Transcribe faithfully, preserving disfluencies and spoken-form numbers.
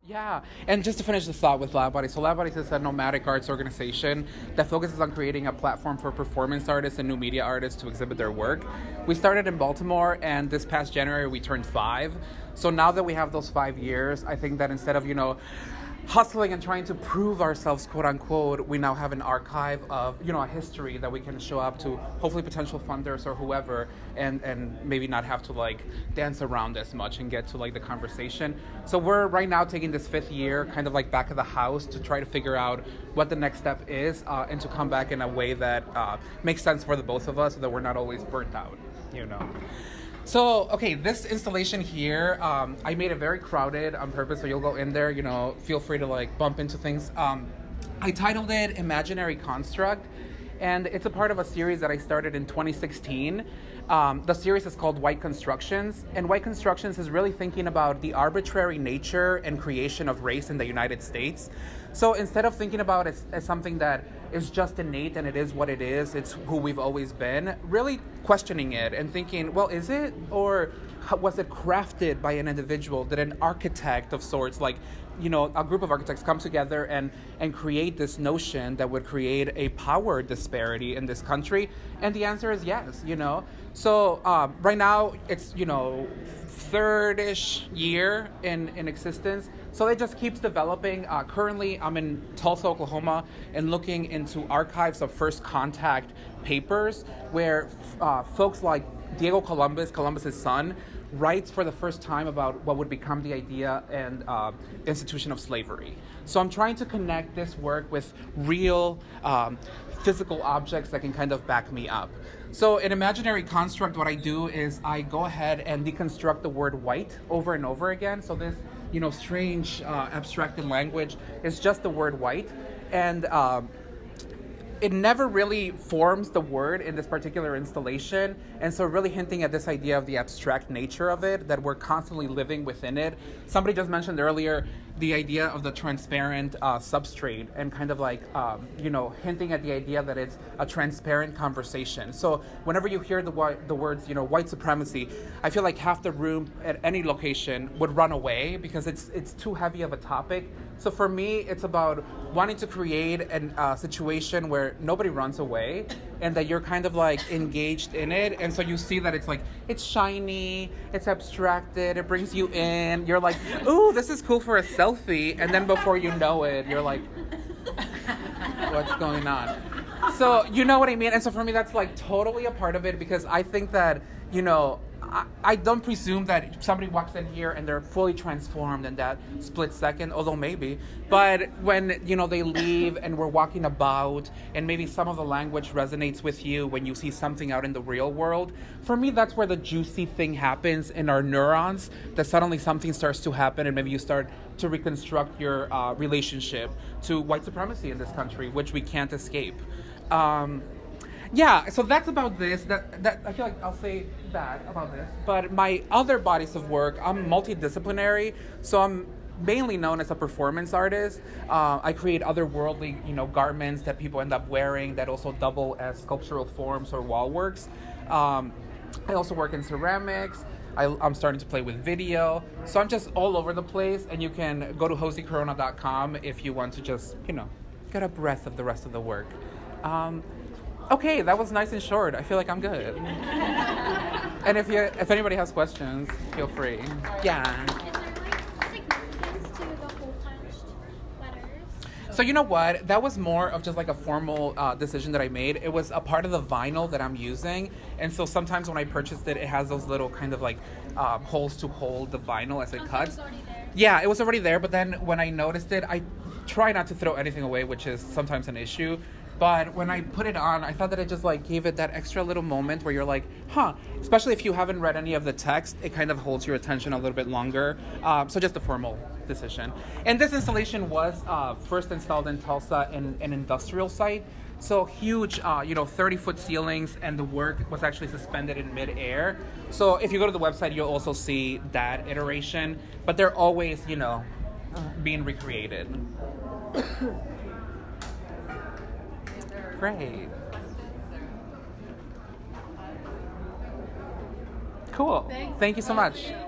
Yeah, and just to finish the thought with Lab Bodies, so Lab Bodies is a nomadic arts organization that focuses on creating a platform for performance artists and new media artists to exhibit their work. We started in Baltimore, and this past January we turned five. So now that we have those five years, I think that instead of, you know, hustling and trying to prove ourselves, quote unquote, we now have an archive of, you know, a history that we can show up to hopefully potential funders or whoever, and and maybe not have to like dance around as much and get to like the conversation. So we're right now taking this fifth year kind of like back of the house to try to figure out what the next step is, uh, and to come back in a way that uh, makes sense for the both of us, so that we're not always burnt out, you know. So, okay, this installation here, um, I made it very crowded on purpose, so you'll go in there, you know, feel free to like bump into things. Um, I titled it Imaginary Construct, and it's a part of a series that I started in twenty sixteen. Um, the series is called White Constructions, and White Constructions is really thinking about the arbitrary nature and creation of race in the United States. So instead of thinking about it as, as something that is just innate and it is what it is, it's who we've always been, really questioning it and thinking, well, is it? Or was it crafted by an individual? Did an architect of sorts, like, you know, a group of architects come together and, and create this notion that would create a power disparity in this country? And the answer is yes, you know. So um, right now it's, you know, third-ish year in, in existence. So it just keeps developing. Uh, currently, I'm in Tulsa, Oklahoma, and looking into archives of first contact papers where uh, folks like Diego Columbus, Columbus's son, writes for the first time about what would become the idea and uh, institution of slavery. So I'm trying to connect this work with real um, physical objects that can kind of back me up. So in Imaginary Construct, what I do is I go ahead and deconstruct the word white over and over again. So this, you know, strange uh, abstracted language is just the word white. And um, it never really forms the word in this particular installation, and so really hinting at this idea of the abstract nature of it, that we're constantly living within it. Somebody just mentioned earlier the idea of the transparent uh, substrate, and kind of like, um, you know, hinting at the idea that it's a transparent conversation. So whenever you hear the, the words, you know, white supremacy, I feel like half the room at any location would run away because it's it's too heavy of a topic. So for me, it's about wanting to create a uh, situation where nobody runs away and that you're kind of like engaged in it. And so you see that it's like, it's shiny, it's abstracted, it brings you in. You're like, ooh, this is cool for a selfie. And then before you know it, you're like, what's going on? So you know what I mean? And so for me, that's like totally a part of it, because I think that, you know, I, I don't presume that somebody walks in here and they're fully transformed in that split second, although maybe. But when, you know, they leave and we're walking about and maybe some of the language resonates with you when you see something out in the real world, for me, that's where the juicy thing happens in our neurons, that suddenly something starts to happen and maybe you start to reconstruct your uh, relationship to white supremacy in this country, which we can't escape. Um, Yeah, so that's about this. That that I feel like I'll say that about this. But my other bodies of work, I'm multidisciplinary, so I'm mainly known as a performance artist. Uh, I create otherworldly, you know, garments that people end up wearing that also double as sculptural forms or wall works. Um, I also work in ceramics. I, I'm starting to play with video. So I'm just all over the place, and you can go to Josie Corona dot com if you want to just, you know, get a breath of the rest of the work. Um, Okay, that was nice and short. I feel like I'm good. And if you, if anybody has questions, feel free. Yeah. Is there like significance to the hole punched letters? So you know what? That was more of just like a formal uh, decision that I made. It was a part of the vinyl that I'm using, and so sometimes when I purchased it, it has those little kind of like um, holes to hold the vinyl as it Oh, so cuts. it was already there. Yeah, it was already there. But then when I noticed it, I try not to throw anything away, which is sometimes an issue. But when I put it on, I thought that it just like gave it that extra little moment where you're like, huh, especially if you haven't read any of the text, it kind of holds your attention a little bit longer. Um, so just a formal decision. And this installation was uh, first installed in Tulsa in an industrial site. So huge, uh, you know, thirty foot ceilings, and the work was actually suspended in midair. So if you go to the website, you'll also see that iteration, but they're always, you know, being recreated. Great. Cool. Thanks. Thank you so much.